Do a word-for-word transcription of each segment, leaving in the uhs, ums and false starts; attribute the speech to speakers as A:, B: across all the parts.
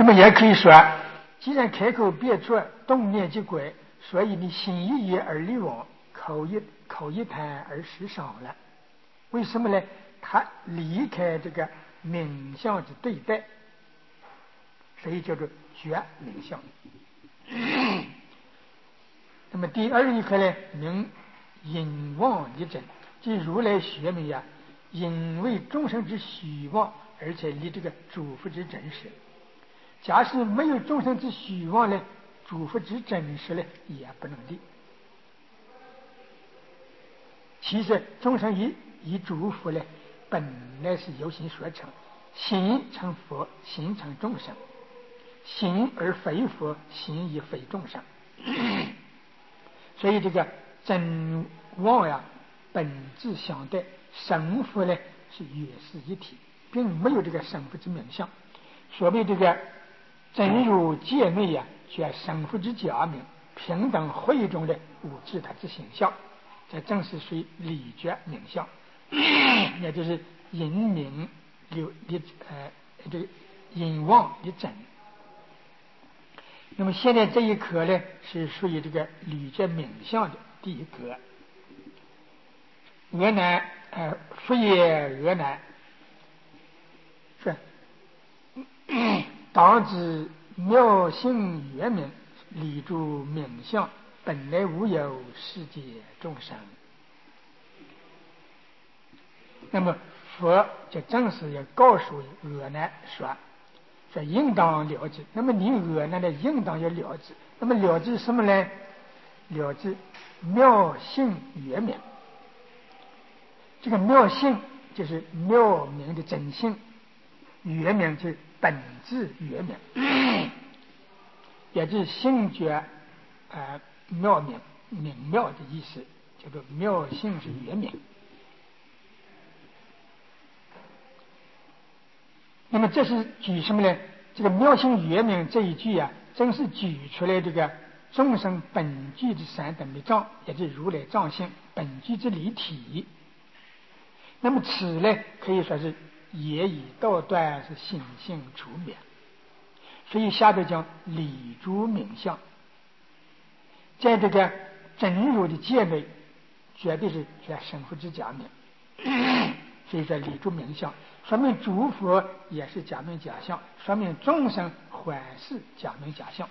A: 么也可以说，既然开口别出，动念即归，所以你心一言而离妄，口一口一谈而实少了。为什么呢？他离开这个冥想之对待，所以叫做觉冥想。那么第二一课呢，名隐妄一真，即如来学名呀，因为众生之虚妄，而且离这个诸佛之真实。假使没有众生之虚妄呢，诸佛之真实呢，也不能立。其实众生以以诸佛呢，本来是由心所成，心成佛，心成众生，心而非佛，心亦非众生。所以这个真妄呀，本质相对，生佛呢是约是一体，并没有这个生佛之名相。所谓这个真如界内呀，却生佛之假名，平等会中的物质它之形象，这正是属于理觉名相，也就是因明有的呃这个因妄的真。那么现在这一课呢，是属于这个理觉名相的第一课。俄南呃佛也俄南是当知妙性圆明，理诸名相，本来无有世界众生。那么佛就正是要告诉俄南说，说应当了知。那么你俄南的应当要了知，那么了知什么呢？了知妙性圆明。这个妙性就是妙明的真性，圆明就是本质圆明，也就是性觉呃妙明明妙的意思，叫做妙性是圆明。那么这是举什么呢？这个妙性圆明这一句啊，正是举出来这个众生本具之三等的藏，也就是如来藏性本具之离体。那么此呢，可以说是也以道断是心性除灭，所以下头讲理诸名相，在这个真如的界内，绝对是绝生佛之假名。所以说理诸名相，说明诸佛也是假名假相，说明众生还是假名假相。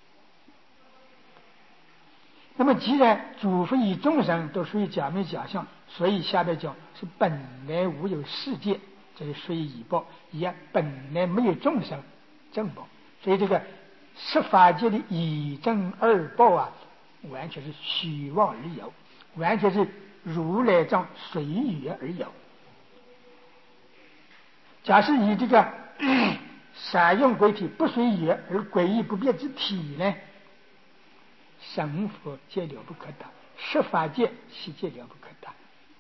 A: 那么既然诸佛与众生都属于假名假相，所以下边讲是本来无有世界，这是属于以报，也本来没有众生正报。所以这个十法界的以正二报啊，完全是虚妄而有，完全是如来藏随缘而有。假使以这个三用归体不随缘而归依不变之体呢，生佛界了不可得，十法界悉界了不可得。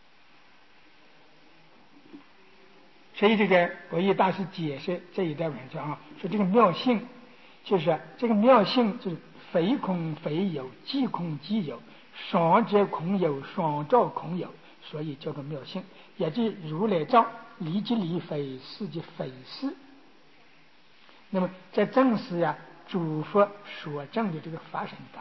A: 所以这个佛一大师解释这一段文章啊，说这个妙性就是这个妙性就是非空非有，即空即有，双者空有，双照空有，所以叫做妙性，也就是如来藏离即离非，是即非是。那么在正是呀，诸佛所证的这个法身法。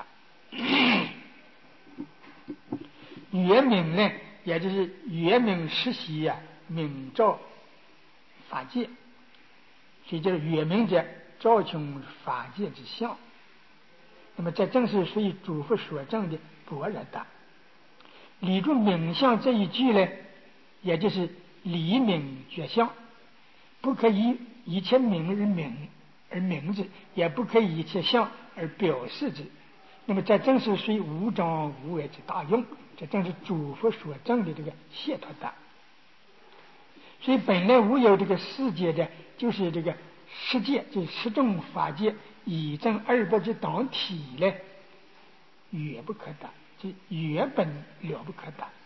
A: 圆明呢，也就是圆明实习呀，明照法界，所以就是圆明者照穷法界之相。那么这正是属于诸佛所证的般若大。理诸名相这一句呢，也就是理名觉相，不可以一切名而名而名之，也不可以一切相而表示之。那么这正是属于无障无碍之大用，这正是诸佛所证的这个解脱大。所以本来无有这个世界的，就是这个世界，就是十种法界以正二报之当体呢，远不可得，就原本了不可得。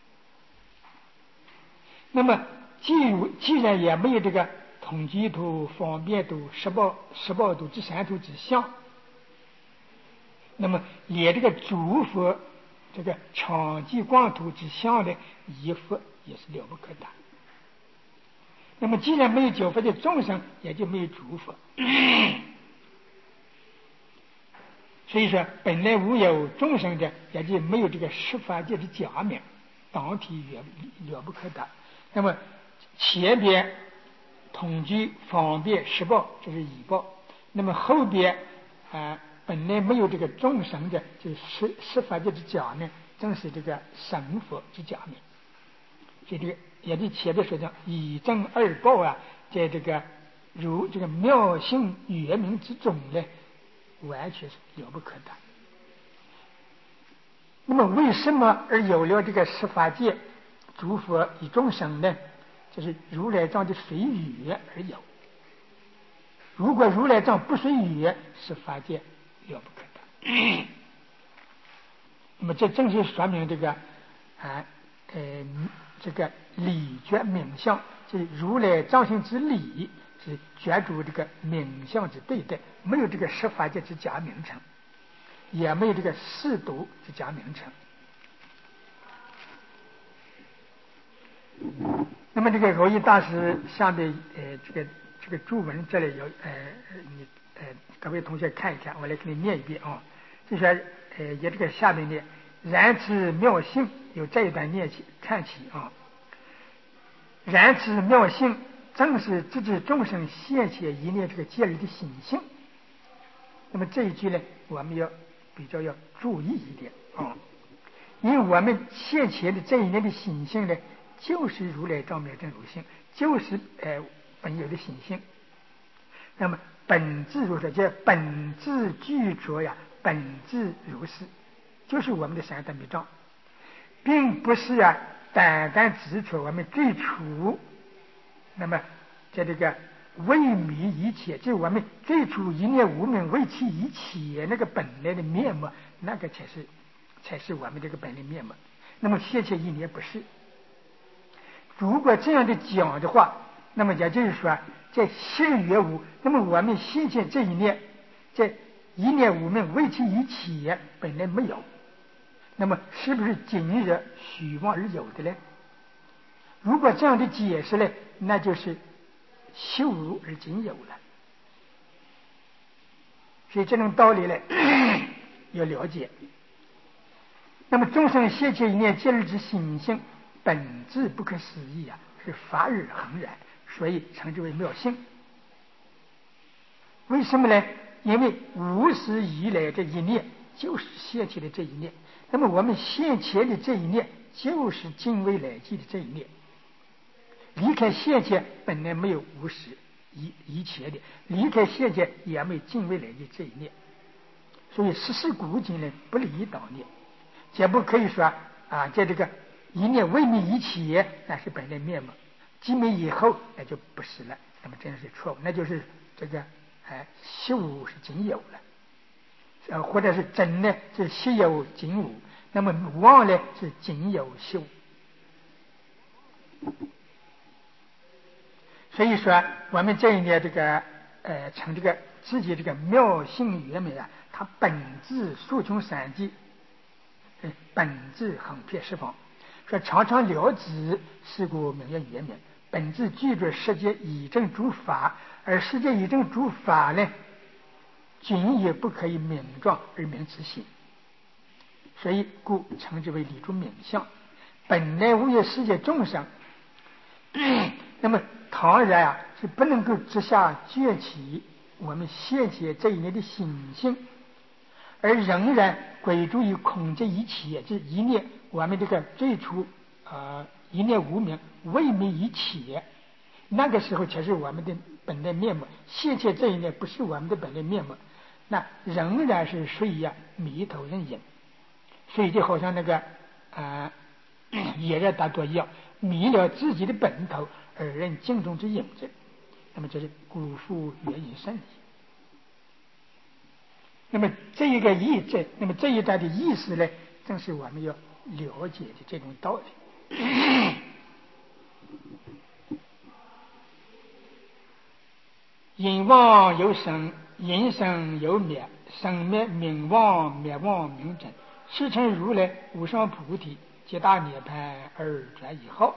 A: 那么既既然也没有这个统计图、方便图、十报十报图这三图之相，那么连这个诸佛这个常寂光图之相的一佛也是了不可得。那么既然没有九佛的众生，也就没有诸佛。 所以说本来无有众生的，也就没有这个十法界的假名，当体远了不可得。那么前边统计方便十报，这是以报。那么后边啊、呃，本来没有这个众生的，就是十十法界的假名，正是这个神佛之假名。所以这个也就前边说的以正二报啊，在这个如这个妙性圆明之中呢，完全是了不可得。那么为什么而有了这个十法界诸佛与众生呢？就是如来藏的随缘而有。如果如来藏不随缘，十法界了不可得。那么这正是说明这个啊呃这个理觉名相，就是如来藏性之理，是觉住这个名相之对待，没有这个十法界之假名称，也没有这个四毒之假名称。那么这个蕅益大师下面呃这个这个注文这里有呃你呃各位同学看一看，我来给你念一遍啊。就说呃也这个下面念然此妙性，有这一段念起看起啊。然此妙性，正是直至众生现前一念这个戒律的心性。那么这一句呢，我们要比较要注意一点啊，因为我们现前的这一念的心性呢，就是如来藏妙真如性，就是呃本有的心性。那么本质如是，叫本质具足呀，本质如是，就是我们的三大密藏，并不是啊单单指出我们最初，那么在这个未迷一切，就是我们最初一念无明为其一切那个本来的面目，那个才是才是我们这个本来面目。那么现前一念不是。如果这样的讲的话，那么也就是说，在现缘无，那么我们现前这一念，在一念无明为其一切本来没有，那么是不是今日虚妄而有的呢？如果这样的解释呢，那就是修如而今有了。所以这种道理呢要了解。那么众生现前一念戒律之心性本质不可思议啊，是法而恒然，所以称之为妙性。为什么呢？因为无始以来这一念就是现前的这一念，那么我们现前的这一念就是今未来际的这一念。离开现前本来没有无始以以前的，离开现前也没有近未来的这一念，所以时时古今呢不离当念，也不可以说啊，在这个一念未灭以前那是本来面目，即灭以后那就不是了，那么真是错误，那就是这个哎修是仅有了，呃或者是真呢是稀有仅无，那么妄呢是仅有修。所以说我们这一念这个呃从这个自己这个妙性圆美啊，它本质数穷三际，本质横遍十方，说常常了知，是故名曰圆明。本质具足世界以正诸法，而世界以正诸法呢，仅也不可以名状而名之心，所以故称之为理诸名相。本来无有世界众生，那么当然啊是不能够直下觉起我们现前这一念的心性，而仍然归诸于空这一切，就是一念我们这个最初呃一念无明未灭一切，那个时候才是我们的本来面目，现前这一念不是我们的本来面目，那仍然是属于啊迷头人影，所以就好像那个啊野人大多一样，迷了自己的本头而认镜中之影子，那么这是辜负原因甚矣。那么这一个意这那么这一段的意思呢，正是我们要了解的这种道理。因妄有生，因生有灭，生灭名妄，灭妄名真，是成如来无上菩提，皆大涅槃而转以后。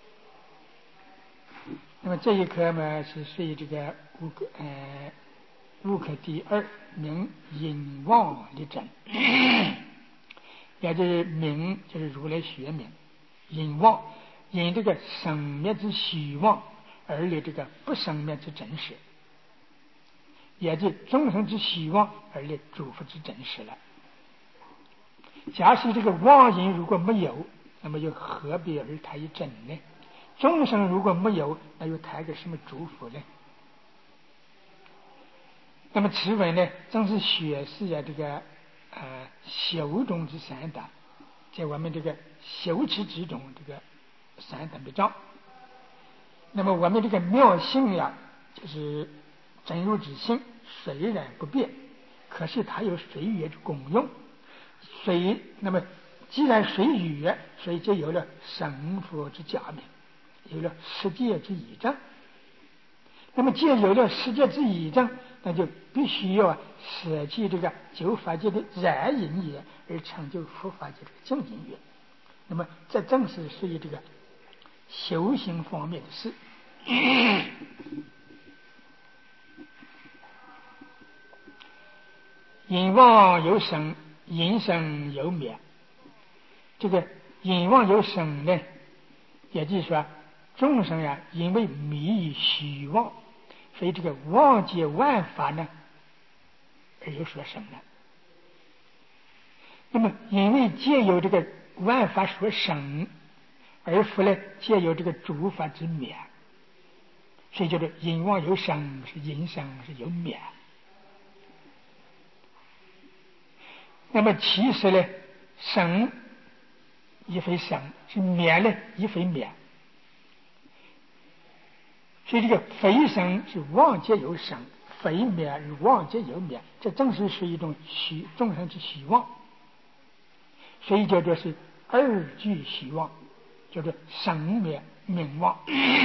A: 那么这一课嘛，是属于这个五个呃无可第二，名隐妄立真。也就是名，就是如来学名，隐妄，引这个生灭之虚妄而立这个不生灭之真实，也就众生之虚妄而立诸佛之真实了。假使这个妄因如果没有，那么又何必而谈一真呢？众生如果没有，那又谈个什么诸佛呢？那么此文呢，正是学识呀这个呃修中之三等，在我们这个修持之中这个三等的障。那么我们这个妙性呀，就是真如之性，虽然不变，可是它有随缘之功用。随那么既然随缘，所以就有了神佛之假名，有了世界之仪证。那么既然有了世界之仪证，那就必须要舍弃这个九法界的然因缘，而成就佛法界的净因缘。那么这正是属于这个修行方面的事。隐妄有生，隐生有灭。这个隐妄有生呢，也就是说众生呀，因为迷于虚妄，所以这个妄解万法呢，而有所生了。那么因为借由这个万法所生，而复呢借由这个诸法之灭，所以叫做隐妄有生，是隐生是有灭。那么其实呢，生亦非生，是灭呢亦非灭。所以这个非生是妄界有生，非灭是妄界有灭，这正是是一种虚众生之虚妄，所以叫做是二俱虚妄，叫做生灭名妄。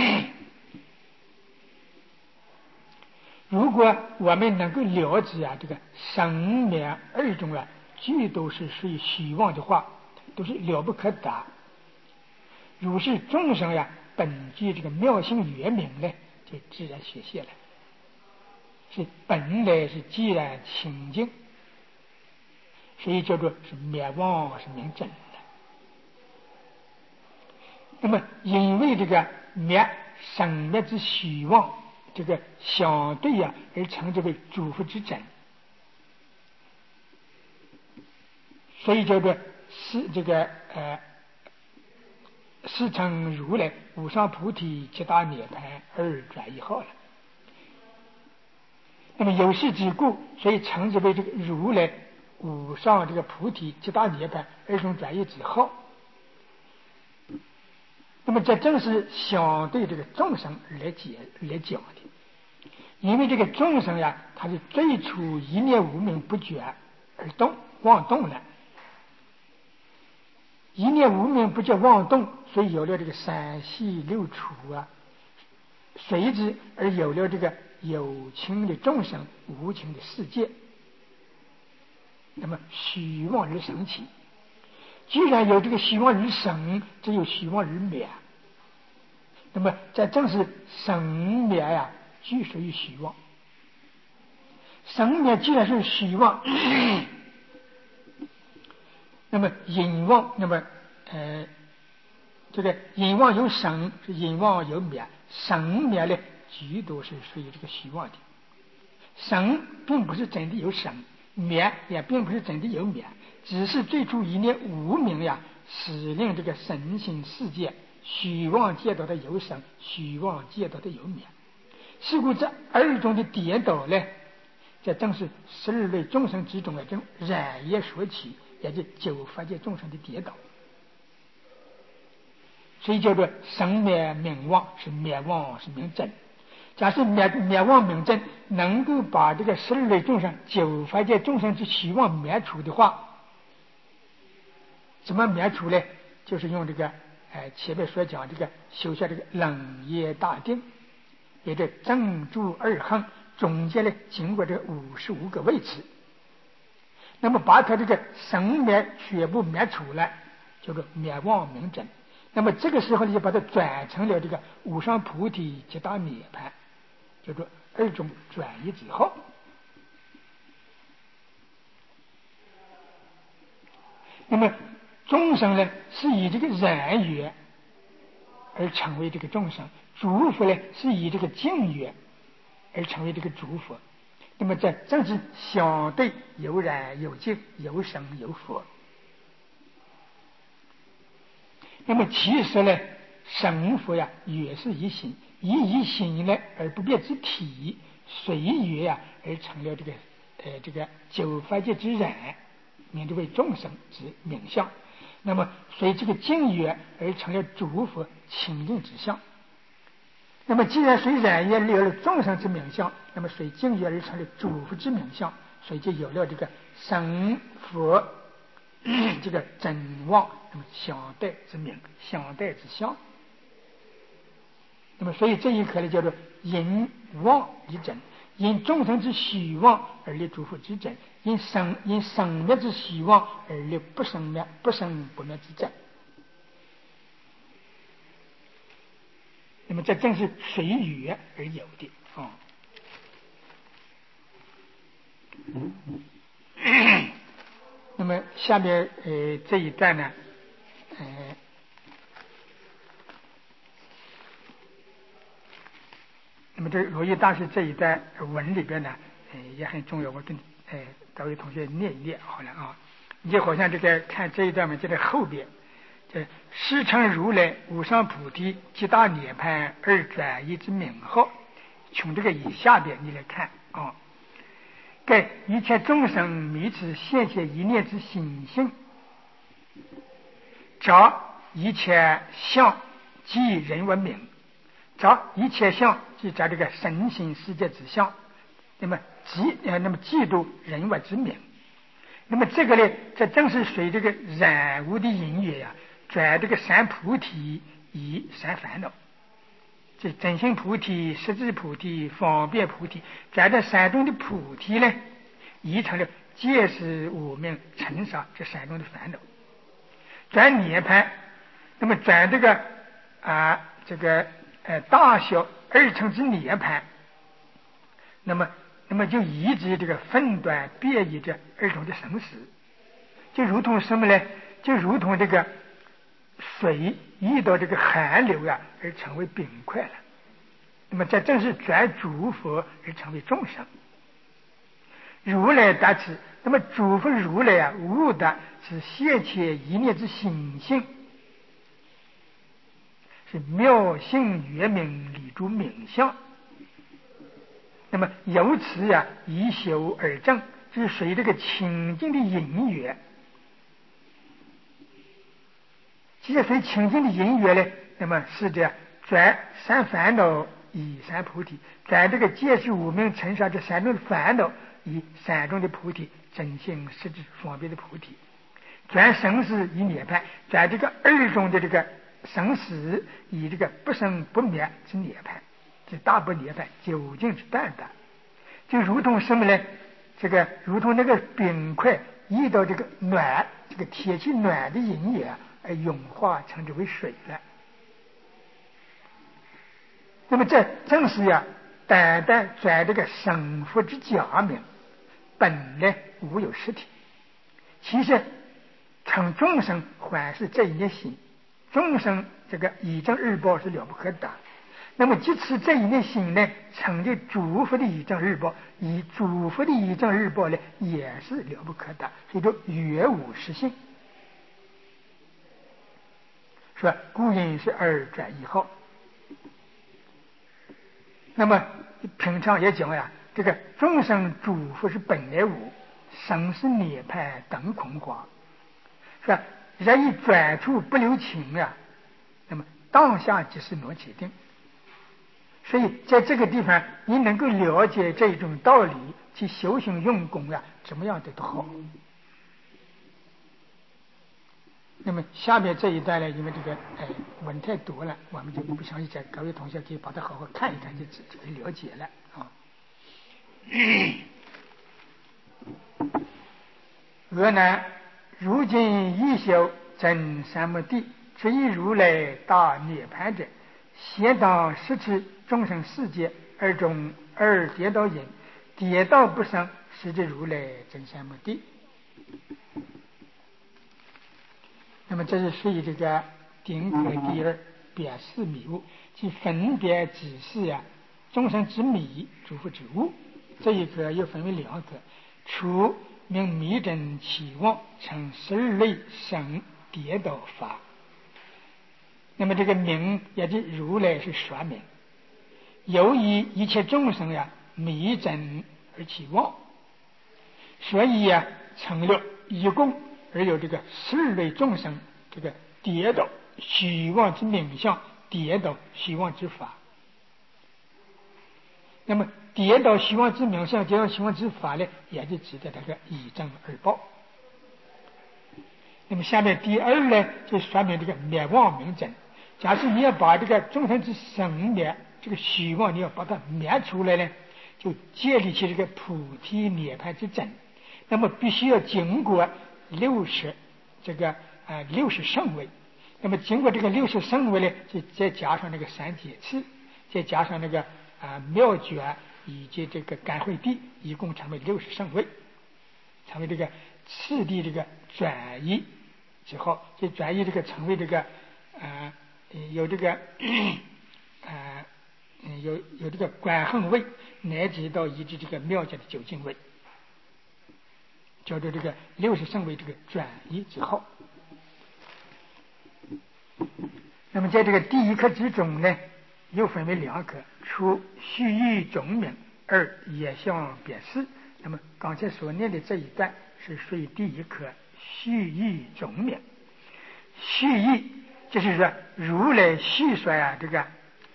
A: 如果我们能够了解啊这个生灭二种啊俱都是属于虚妄的话，都是了不可得。如是众生呀，本具这个妙性圆明呢，就自然学习了，是本来是既然清净，所以叫做是灭妄是明真的。那么因为这个灭生灭之虚妄，这个相对呀、啊、而成这为诸佛之真，所以叫做是这个呃是称如来无上菩提七大涅槃二转一号了。那么有事之故，所以称之为这个如来无上这个菩提七大涅槃二种转一之号。那么这正是相对这个众生来解来讲的，因为这个众生呀，他是最初一念无明不觉而动妄动了，一念无明不觉妄动，所以有了这个三系六处啊，随之而有了这个有情的众生，无情的世界。那么虚妄而生起，既然有这个虚妄而生，只有虚妄而灭。那么这正是生灭呀，俱属于虚妄。生灭既然是虚妄，那么隐妄，那么呃，这个隐妄有生，是隐妄有灭，生灭呢，俱都是属于这个虚妄的。生并不是真的有生，灭也并不是真的有灭，只是最初一念无明呀，使令这个身心世界虚妄见到的有生，虚妄见到的有灭。是故这二种的颠倒呢，这正是十二类众生之中的这种染业所起，也就九法界众生的颠倒。所以叫做生灭名妄，是灭妄是名真。假设灭灭妄名真能够把这个十二类众生九法界众生之虚妄灭除的话，怎么灭除呢？就是用这个呃前面所讲这个修下这个冷业大定，也就正住二横，中间呢经过这五十五个位置，那么把它这个生灭全部灭除了，叫做灭妄名真。那么这个时候呢，就把它转成了这个无上菩提七大涅槃，叫做二种转移之后。 那么众生呢，是以这个染缘而成为这个众生；诸佛呢，是以这个净缘而成为这个诸佛。那么这正是相对有染有净，有生有佛。那么其实呢，神佛呀也是一心，以一心呢而不变之体，随缘呀而成了这个呃这个九法界之染，名之为众生之名相。那么随这个净缘而成了诸佛清净之相。那么既然随染缘有了众生之名相，那么随净缘而成了诸佛之名相，所以就有了这个神佛这个真妄，那么相对之名，相对之相。那么所以这一课呢，叫做因妄立真，因众生之虚妄而立诸佛之真，因生因生灭之虚妄而立不生灭不生不灭之真。那么这正是随缘而有的啊。嗯、那么下面呃这一段呢，呃，那么这罗烨大师这一段文里边呢，呃也很重要，我跟呃各位同学念一念好了啊。你就好像这个看这一段嘛，就在后边。师承如来无上菩提极大涅槃而转移之名号，从这个以下边你来看啊，盖一切众生迷此现前一念之心性，着一切相即人为名，着一切相即着这个身心世界之相，那么即呃那么嫉妒人为之名。那么这个呢，这正是随这个染污的因缘呀，转这个三菩提以三烦恼，这真心菩提、实质菩提、方便菩提，转这三种的菩提呢，已成了戒识无明尘沙这三种的烦恼。转涅槃，那么转这个啊这个呃大小二乘之涅槃，那么那么就移植这个分段变异这二种的生死，就如同什么呢？就如同这个水遇到这个寒流啊，而成为冰块了。那么这正是转诸佛而成为众生。如来达此，那么诸佛如来啊，悟的是现前一念之心性，是妙性圆明理诸名相。那么由此呀、啊，以修而正，是随这个清净的因缘。其实随清净的因缘呢，那么是这转三烦恼以三菩提，转这个戒识无明尘沙这三种烦恼以三种的菩提，真性实质方便的菩提，转生死以涅槃，转这个二种的这个生死以这个不生不灭之涅槃，这大不涅槃究竟是淡淡，就如同什么呢？这个如同那个冰块遇到这个暖，这个天气暖的因缘而融化成之为水了。那么这正是呀，单单转这个生佛之假名，本来无有实体。其实成众生还是这一念心，众生这个一正二报是了不可得。那么即此这一念心呢，成就诸佛的一正二报，以诸佛的一正二报呢，也是了不可得，所以说绝无实性。说故因是二转一号。那么平常也讲呀，这个众生诸佛是本来无，生是涅槃等空花，是吧？人一转处不留情啊，那么当下即是挪起定。所以在这个地方，你能够了解这种道理，去修行用功啊，怎么样的都好。那么下面这一段呢，因为这个哎文太多了，我们就不详细讲，各位同学可以把它好好看一看，就自己了解了啊。俄南如今一修真三摩地，只以如来大涅槃者，先当十持众生世界二种二跌倒因，跌倒不生，实至如来真三摩地。 那么这是属于这个丁格第二表示迷悟，即分别指示呀、啊、众生之迷，诸佛之悟。这一个又分为两个，初名迷真期望，成十二类生颠倒法。那么这个名也就如来是说明，由于一切众生呀迷真而期望，所以呀成了一共而有这个十二类众生这个颠倒虚妄之名相，颠倒虚妄之法。那么颠倒虚妄之名相，颠倒虚妄之法呢，也就指的这个以正而报。那么下面第二呢，就说明这个灭妄明真。假设你要把这个众生之生灭这个虚妄，你要把它灭出来呢，就建立起这个菩提涅槃之真。那么必须要经过六十这个呃六十圣位。那么经过这个六十圣位呢，就再加上那个三解次，再加上那个啊妙觉以及这个感会地，一共成为六十圣位，成为这个次第这个转移之后，就转移这个成为这个呃有这个呃有有这个观行位，乃至到以至这个妙觉的究竟位，叫做这个六十圣位这个转移之后。那么在这个第一课之中呢，又分为两课，初须臾总名，二也相别事。那么刚才所念的这一段是属于第一课须臾总名。须臾就是说如来叙说啊这个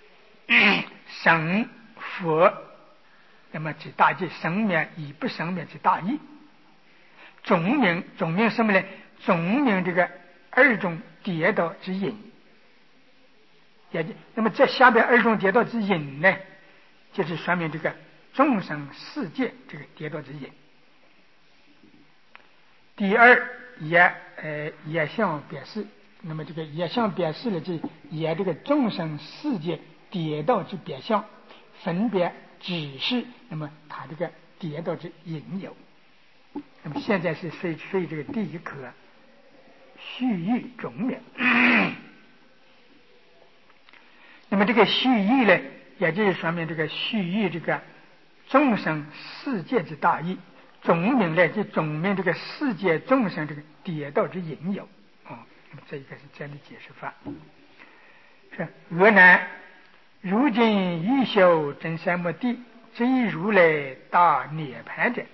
A: 生佛，那么之大计，生灭以不生灭之大义。总名总名什么呢？总名这个二种颠倒之因。也就那么这下边二种颠倒之因呢，就是说明这个众生世界这个颠倒之因。第二也呃也相别事。那么这个也相别事呢，就也这个众生世界颠倒之别相，分别指示那么它这个颠倒之因由。那么现在是属于属于这个第一课须臾总名。那么这个须臾呢，也就是说明这个须臾这个众生世界之大义，总名呢就总名这个世界众生这个颠倒之因由啊。那么这一个是这样的解释法。是俄难如今欲修真三摩地，只以如来大涅槃者。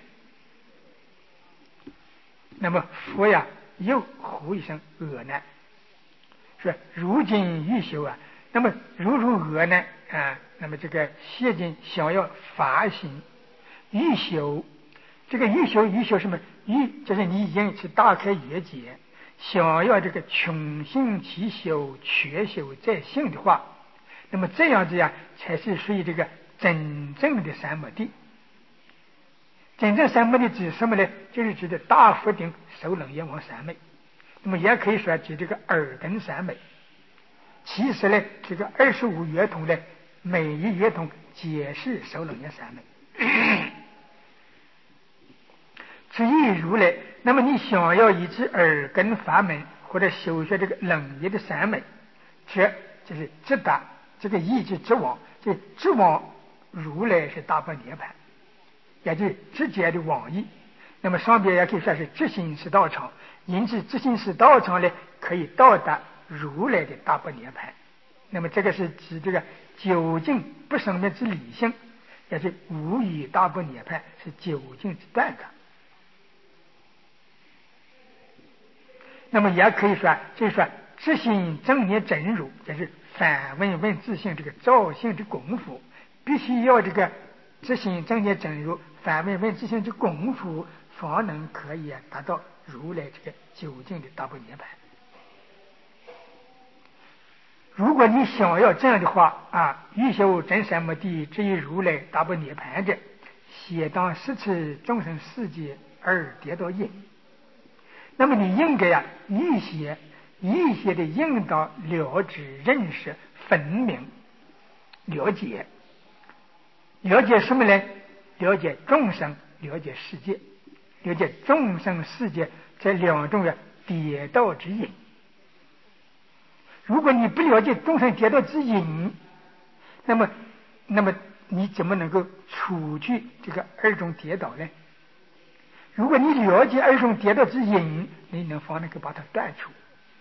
A: 那么佛呀又呼一声俄难，说如今欲修啊。那么如如何呢？啊，那么这个现今想要发心欲修，这个欲修欲修什么？欲就是你已经是大开眼界，想要这个穷信其修，缺修再信的话，那么这样子呀，才是属于这个真正的三摩地。真正三摩地指什么呢？就是指的大佛顶首楞严王三昧，那么也可以说指这个耳根三昧。其实呢，这个二十五乐统呢，每一乐统皆是首楞严三昧。至于如来，那么你想要以之耳根法门或者修学这个楞严的三昧，这就是直达这个意志之往，这直往如来是大般涅槃，也就是直接的往意。那么上边也可以说是直行是道场，因此直行是道场呢，可以到达如来的大般涅槃。那么这个是指这个究竟不生灭之理性，也是无与大般涅槃是究竟之断的。那么也可以说就是说自性正念真如，就是反问问自性这个造性的功夫，必须要这个自性正念真如反问问自性的功夫，方能可以达到如来这个究竟的大般涅槃。如果你想要这样的话啊，欲修真三摩地，至于如来大般涅槃者，先当十次众生世界而跌倒因。那么你应该呀、啊，预先预先的应当了知认识分明了解，了解什么呢？了解众生，了解世界，了解众生世界这两种的跌倒之因。 如果你不了解众生跌倒之因，那么那么你怎么能够除去这个二种跌倒呢？如果你了解二种跌倒之因，你能方能够把它断除。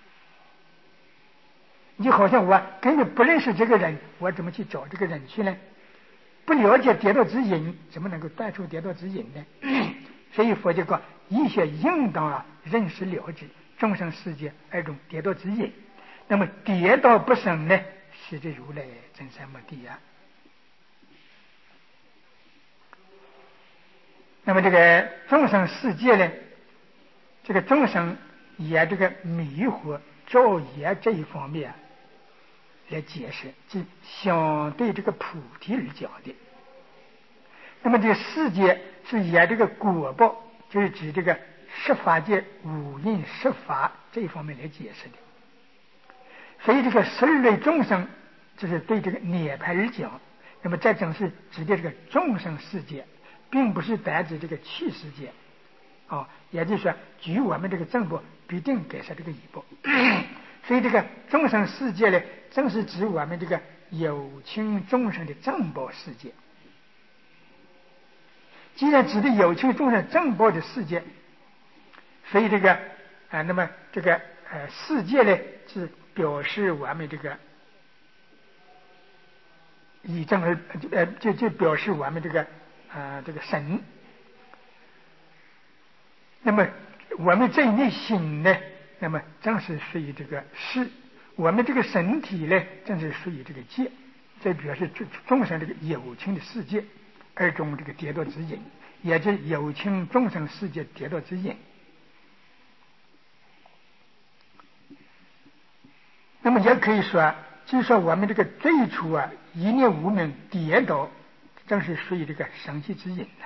A: 你就好像我根本不认识这个人，我怎么去找这个人去呢？不了解跌倒之因，怎么能够断除跌倒之因呢？所以佛就讲，医学应当啊认识了解众生世界二种跌倒之因。那么跌倒不生呢，是这如来真三摩地呀。那么这个众生世界呢，这个众生也这个迷惑造业这一方面、啊、来解释，即相对这个菩提而讲的。那么这个世界是以这个果报，就是指这个十法界五蕴十法这一方面来解释的。所以这个十二类众生，就是对这个涅槃而讲。那么这正是指的这个众生世界，并不是单指这个趣世界啊，也就是说，举我们这个正报必定改善这个异报。所以这个众生世界呢，正是指我们这个有情众生的正报世界。既然指的有情众生正报的世界，所以这个啊，那么这个呃世界呢，是表示我们这个以正而呃就就表示我们这个啊、呃、这个神。那么我们这一内心呢，那么正是属于这个事；我们这个身体呢，正是属于这个界。这表示众生这个有情的世界二种这个跌倒之因，也就是有情众生世界跌倒之因。那么也可以说，就是说我们这个最初啊一念无明跌倒，正是属于这个生气之因的。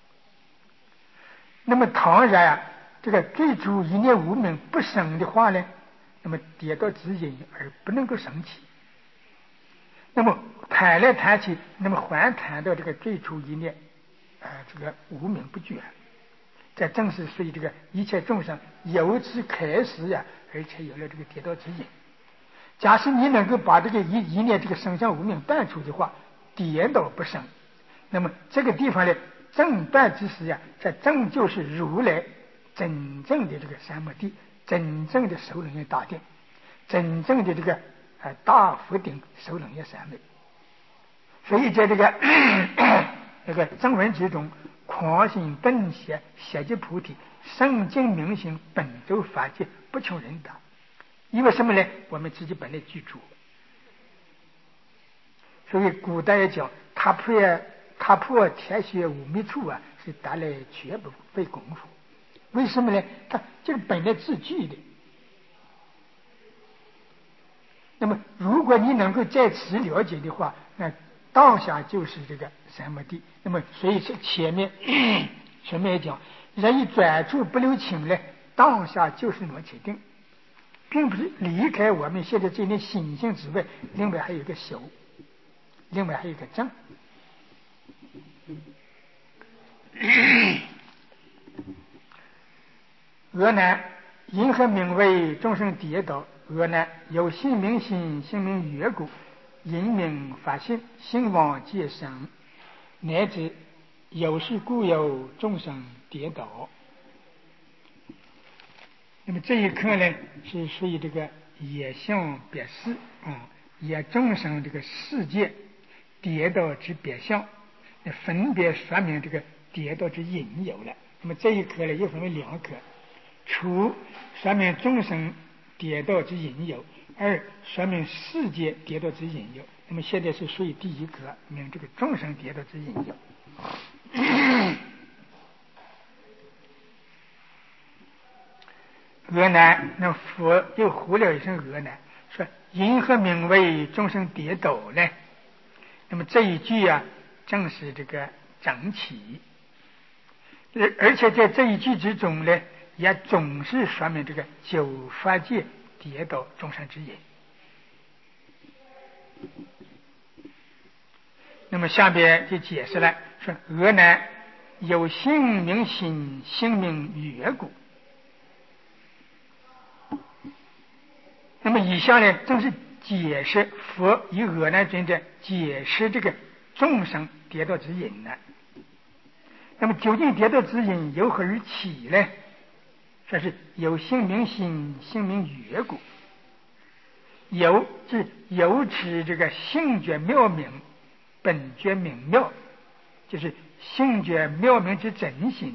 A: 那么倘然啊这个最初一念无明不生的话呢，那么跌倒之因而不能够生起。那么谈来谈去，那么还谈到这个最初一念啊、呃、这个无明不觉。这正是属于这个一切众生由此开始呀、啊，而且有了这个跌倒之因。假使你能够把这个一一念这个生相无明断除的话，跌倒不生。那么这个地方呢，正断之时呀、啊，这正就是如来真正的这个三摩地，真正的首楞严大定，真正的这个呃大福顶首楞严三昧。所以在这个那个正文之中，狂心顿歇邪即菩提，圣境明行本周法界不穷人达。因为什么呢？我们自己本来具足。所以古代也讲，踏破踏破铁鞋无觅处啊，是得来绝不费功夫。为什么呢？他这个本来自具的。那么如果你能够在此了解的话，那当下就是这个三摩地。那么所以是前面前面也讲，人一专注不留情呢，当下就是罗切定。并不是离开我们现在这点心性之外，另外还有一个修，另外还有一个正。恶难因何名为众生跌倒？恶难有心明心，心明月故，因明法性，心妄皆生，乃至有事故有众生跌倒。那么这一课呢，是属于这个也相别事啊，也众生这个世界跌倒之别相，分别说明这个跌倒之因由了。那么这一课呢，又分为两课：初说明众生跌倒之因由，二说明世界跌倒之因由。那么现在是属于第一课，明这个众生跌倒之因由。恶难，那佛又呼了一声恶难，说因何名为众生跌倒呢？那么这一句啊，正是这个整体，而而且在这一句之中呢，也总是说明这个九法界跌倒众生之因。那么下边就解释了，说恶难有性名心，性名月故。那么以下呢，正是解释佛以阿难尊者解释这个众生跌倒之因呢。那么究竟跌倒之因由何而起呢？说是有性明心，性明觉故。有是有指这个性觉妙明，本觉明妙，就是性觉妙明之真心。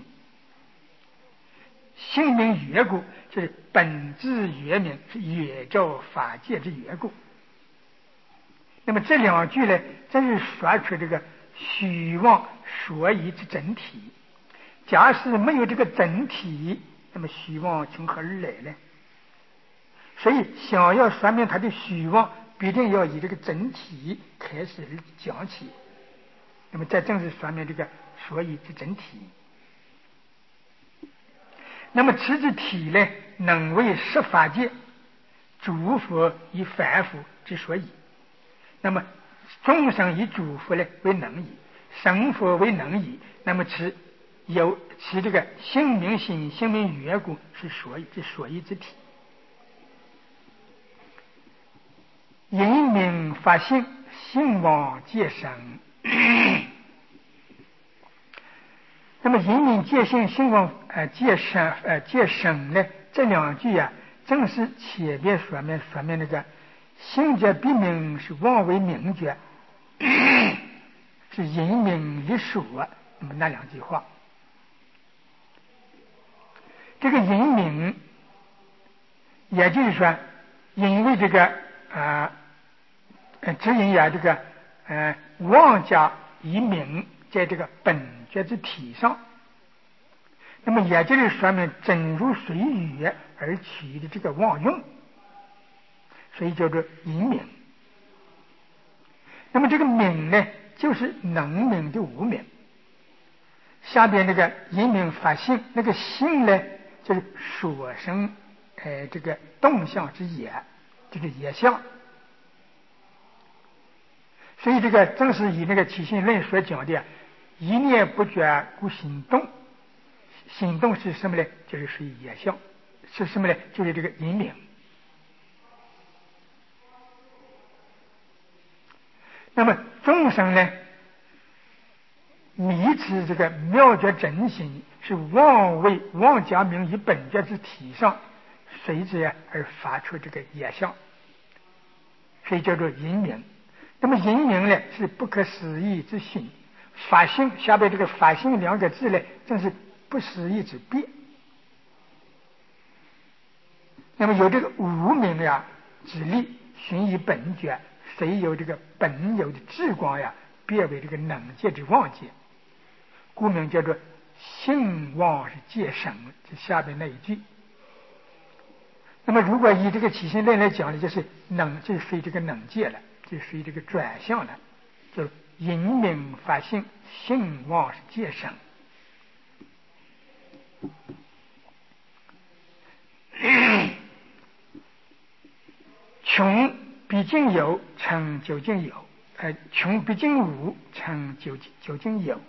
A: 性明觉故，就是本质觉明，是宇宙法界之觉故。那么这两句呢，真是说出这个虚妄所以之整体。假使没有这个整体，那么虚妄从何而来呢？所以想要说明它的虚妄，必定要以这个整体开始讲起。那么这正是说明这个所以之整体。那么此之体呢，能为十法界诸佛以凡夫之所以。那么众生以诸佛呢为能以，神佛为能以。那么此有其这个性明心、性明觉故是所以之所以之体。因明法性，性妄界生。那么因明界性，性妄呃界生呃界生呢？这两句啊，正是前边说明说明那个性觉必明是妄为明觉，是因明立属。那么那两句话，这个因明，也就是说，因为这个啊呃指引呀这个呃妄加以明在这个本觉之体上，那么也就是说明真如随语而取的这个妄用，所以叫做因明。那么这个明呢，就是能明的无明。下边那个因明法性，那个性呢，就是所生呃这个动向之业，就是业相。所以这个正是以那个起心论所讲的一念不觉故心动。心动是什么呢？就是属于业相。是什么呢？就是这个因明。那么众生呢，迷持这个妙觉真心，是妄为妄加明于本觉之体上，随之而发出这个业相，所以叫做因明。那么因明呢，是不可思议之心。法性下边这个法性两个字呢，正是不思议之别。那么有这个无明呀之力，寻以本觉，谁有这个本有的智光呀，别为这个能界之妄界，故名叫做性妄是界生。这下边那一句。那么如果以这个起心论来讲呢，就是能，就属于这个能界了，就属于这个转向了，就因明法性，性妄是界生。穷毕竟有，称究竟有；呃，穷毕竟无，称究究竟有。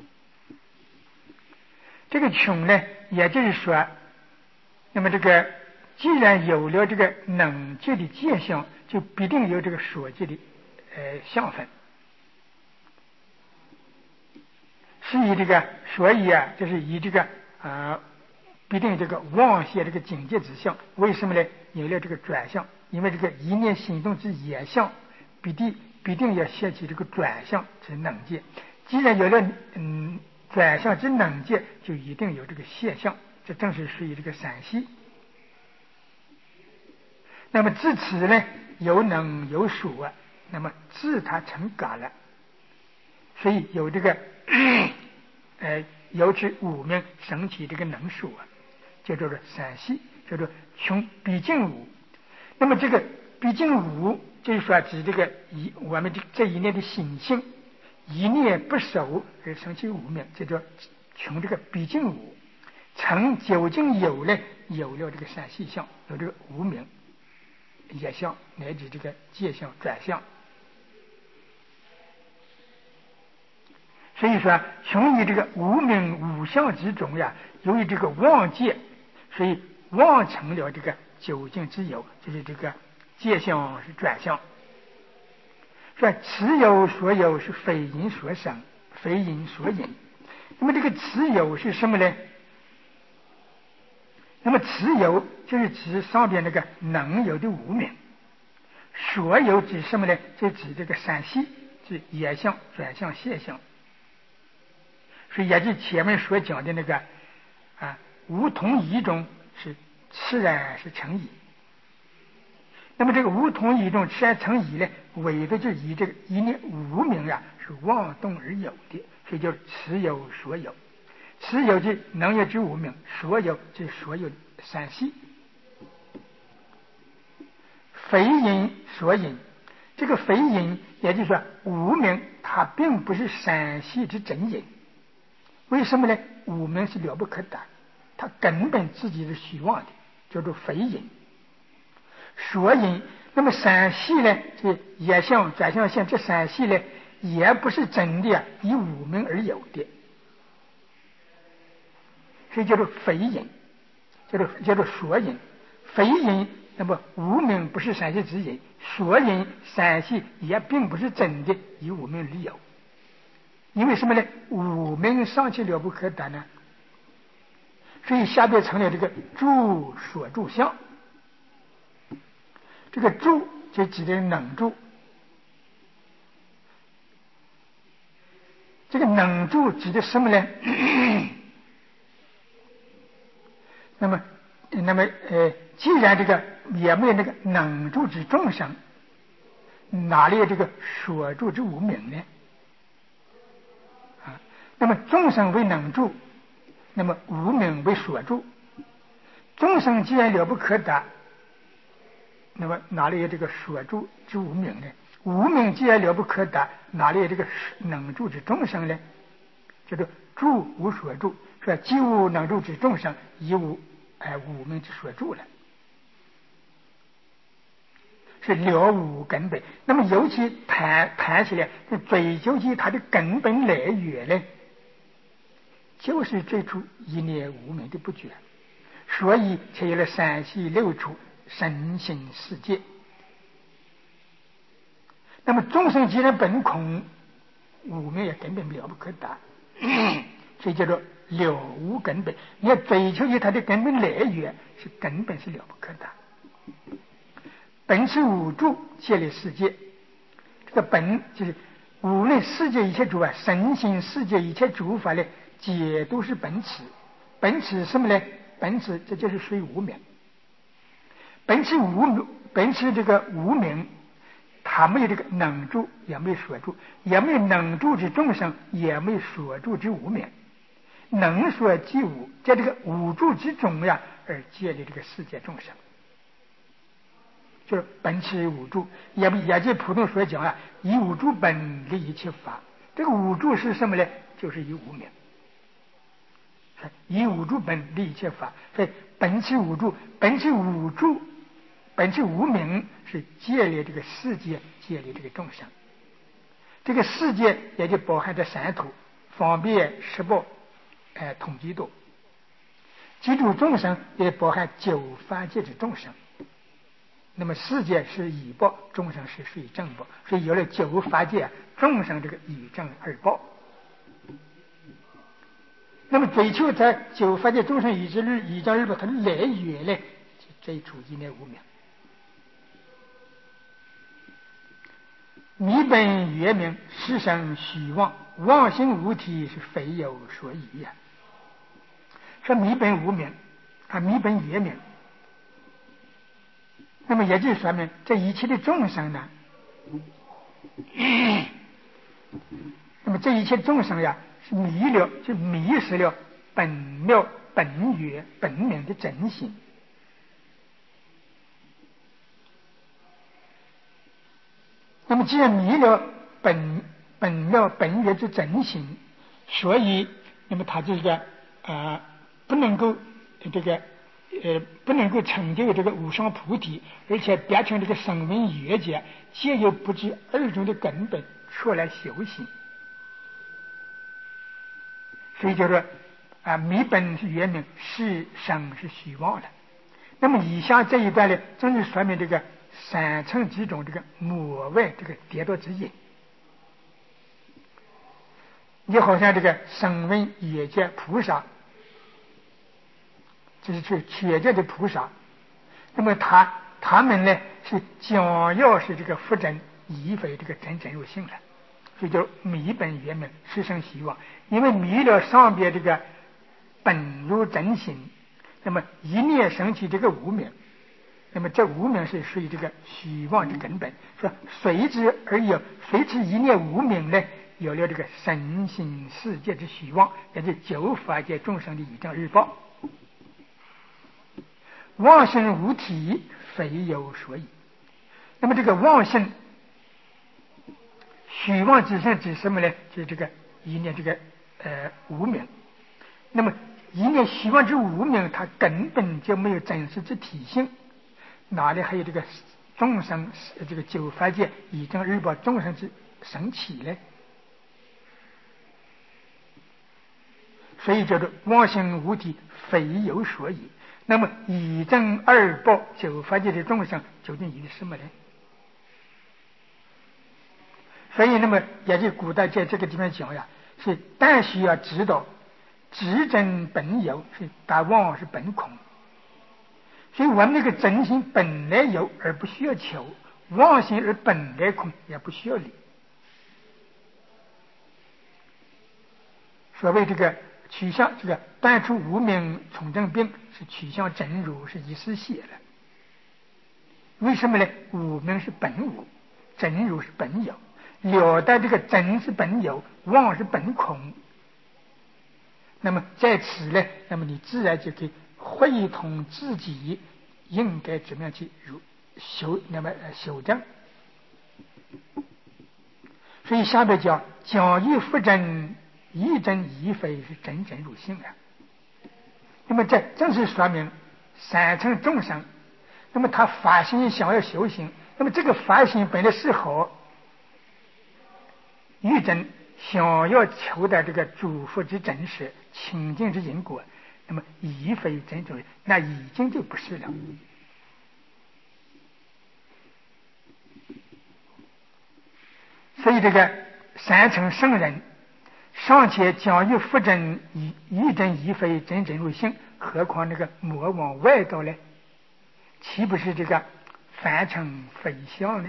A: 这个穷呢，也就是说，那么这个既然有了这个能界的界相，就必定有这个所界的呃相分。是以这个，所以啊，就是以这个啊、呃，必定这个妄现这个境界之相。为什么呢？有了这个转向，因为这个一念心动之业相，必定必定要现起这个转向之能界。既然有了嗯转向之能界，就一定有这个现象。这正是属于这个散系。那么至此呢，有能有所，那么自它成感了，所以有这个呃由此无名升起这个能所，叫做散系，叫做穷毕竟无。那么这个毕竟无，就是说指这个一我们这一念的心性一念不守而生起无名，这叫穷这个毕竟无。成究竟有了，有了这个散系相，有这个无名业相乃至这个界相转向。所以说穷于这个无名无相之中呀，由于这个妄界，所以妄成了这个究竟之有，就是这个界相是转相。说此有所有是非因所生，非因所引。那么这个此有是什么呢？那么此有就是指上边那个能有的无名，所有指什么呢？就指这个三系，是业相、转相、现象。所以也就前面所讲的那个啊，无同一种是自然是成一。那么这个无同一种自然成一呢，为的就以这个一念无名啊是妄动而有的，所以叫此有所有。此有即能有之无名，所有即所有三系。非因所引，这个非因也就是说无名它并不是三系之真因。为什么呢？无名是了不可得，它根本自己是虚妄的，叫做非因。所引，那么三系呢，这业相、转相、现这三系呢，也不是真的以无名而有的，所以叫做非因，叫做叫做所引。非因，那么无名不是三系之因，所引三系也并不是真的以无名而有。因为什么呢？无名尚且了不可得呢，所以下边成了这个住所住相。这个住就指的能住，这个能住指的什么呢？那么，那么呃，既然这个也没有那个能住之众生，哪里有这个所住之无名呢？啊，那么众生为能住，那么无名为所住。众生既然了不可得，那么哪里有这个所住之无名呢？无名既然了不可得，哪里有这个能住之众生呢？叫做住无所住，说既无能住之众生，亦无哎无名之所住了，是了无根本。那么尤其谈谈起来，追究起它的根本来源呢，就是这处一念无名的不觉，所以才有了三系六处身心世界。那么众生既然本空，无名也根本了不可得，所以叫做了无根本。你要追求于它的根本来源，是根本是了不可得。本是无住建立世界，这个本就是无论世界一切诸法，身心世界一切诸法呢，皆都是本此。本此什么呢？本此这就是属于无名。本此无本此这个无名，他没有这个能住，也没有所住，也没有能住之众生，也没有所住之无名。能所即无，在这个无住之中呀，而建立这个世界众生，就是本此无住。也也就普通所讲啊，以无住本立一切法。这个无住是什么呢？就是以无名。以无住本立一切法，所以本此无住，本此无住，本此无名，是建立这个世界，建立这个众生。这个世界也就包含着三土、方便、十报、呃统计度。记住众生也包含九法界之众生。那么世界是以报，众生是属于正报，所以有了九法界，众生这个以正二报。那么追求在九法界众生以之日以正二报，它的来源呢，就这一处一念无名。迷本圆明，世生虚妄，妄心无体，是非有所依呀。说迷本无明啊，迷本圆明。那么也就是说明，这一切的众生呢，那么这一切众生呀，是迷了，是迷失了本妙、本源、本明的真心。那么既然迷了本本妙、本源之真心，所以那么他这个啊、呃、不能够这个呃不能够成就这个无上菩提，而且变成这个声闻缘觉，皆有不知二种的根本出来修行。所以就说啊，迷本是圆明，是生是虚妄了。那么以下这一段呢，正是说明这个三乘之中这个末位这个跌落之因。你好像这个声闻业界菩萨，这是去切界的菩萨，那么他他们呢是将要是这个复真，已非这个真真如性了，所以叫迷本圆明，实生希望。因为迷了上边这个本如真心，那么一念生起这个无明，那么这无明是属于这个虚妄之根本，说随之而有，随之一念无明呢，有了这个身心世界之虚妄，也就是九法界众生的一正日报。妄心无体，非有所以。那么这个妄心虚妄之身指什么呢？就是这个一念这个呃无明。那么一念虚妄之无明，它根本就没有真实之体性，哪里还有这个众生这个九法界以正日报众生之神起呢？所以叫做妄心无体，非有所以。那么以正二报九法界的众生究竟以什么呢？所以那么也就古代在这个地方讲呀，是但需要知道知真本有，是大妄是本空。所以我们那个真心本来有而不需要求，妄心而本来空也不需要理。所谓这个取向，这个断除无明从正病，是取向真如，是一时写了。为什么呢？无明是本无，真如是本有，了得这个真是本有，妄是本空。那么在此呢，那么你自然就可以会同自己应该怎么样去如修，那么修正。所以下面讲讲义复真，一真一非，是真真如性啊。那么这正是说明三乘众生，那么他发心想要修行，那么这个发心本来是好，欲真想要求得这个诸佛之真实清净之因果，那么已非真正，那已经就不是了。所以这个三乘圣人尚且讲于复真一一真一非真真如性，何况那个魔往外道呢？岂不是这个凡尘非相呢？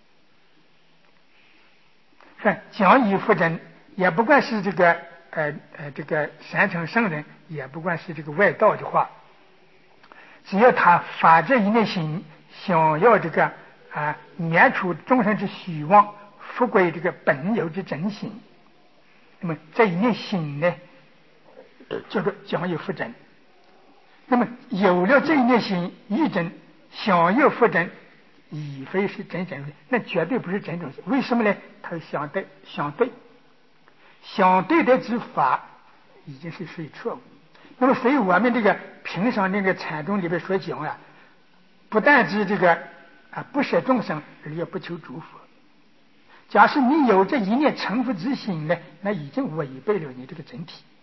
A: 说讲于复真，也不管是这个呃呃这个三乘圣人，也不管是这个外道的话，只要他发这一念心，想要这个啊灭除众生之虚妄，复归这个本有之真心，那么这一念心呢，叫做讲有复真。那么有了这一念心一真，想要复真，已非是真真如性，那绝对不是真正性。为什么呢？他相对相对相对的之法已经是属于错误。那么所以我们这个平常那个禅宗里边所讲啊，不但是这个啊不舍众生，而且不求诸佛。假使你有这一念成佛之心呢，那已经违背了你这个整体。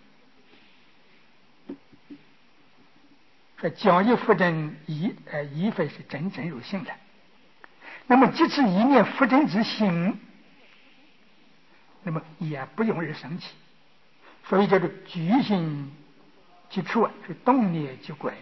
A: 说讲义复真已呃已非是真真如性的。那么即使一念复真之心，那么也不容易生起，所以叫做居心即处，是动念即归。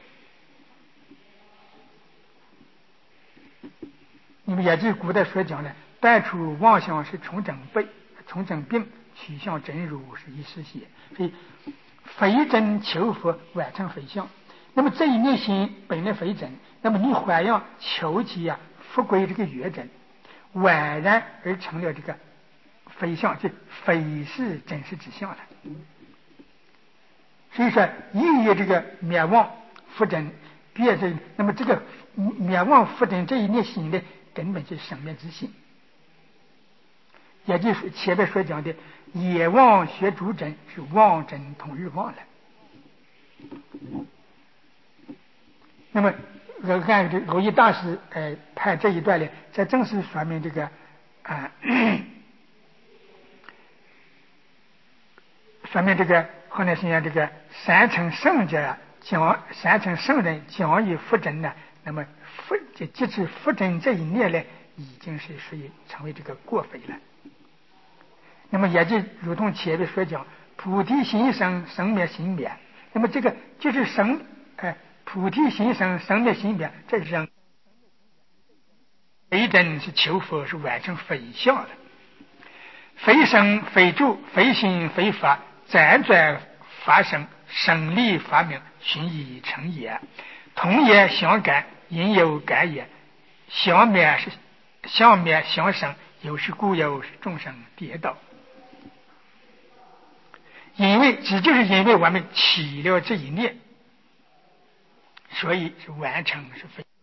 A: 你们也就是古代所讲的，断除妄想是从正背，从正病，取向真如是一时写。所以非真求佛，完成非相。那么这一念心本来非真，那么你还要求其啊复归这个圆真，宛然而成了这个非相，就非是真实之相了。所以说一业这个灭亡复真，别这那么这个灭亡复真这一念心呢，根本就是生灭之心，也就是前面所讲的业妄学诸真，是妄真同日妄了。那么我看这耦一大师呃判这一段呢，这正是说明这个啊，说明这个后来是讲这个三乘圣者讲三乘圣人讲于复真呢，那么复就即使复正这一念呢，已经是属于成为这个过非了。那么也就如同前面所讲，菩提心生，生灭心灭。那么这个就是生，哎，菩提心生，生灭心灭，这是非真是求佛，是完成非相的。非生非住非心非法，辗转发生，生理发明，循依成也。同也相感，因有感也。相灭是相灭相生，有是故有是众生跌倒。因为这就是因为我们起了这一念，所以是完成是非。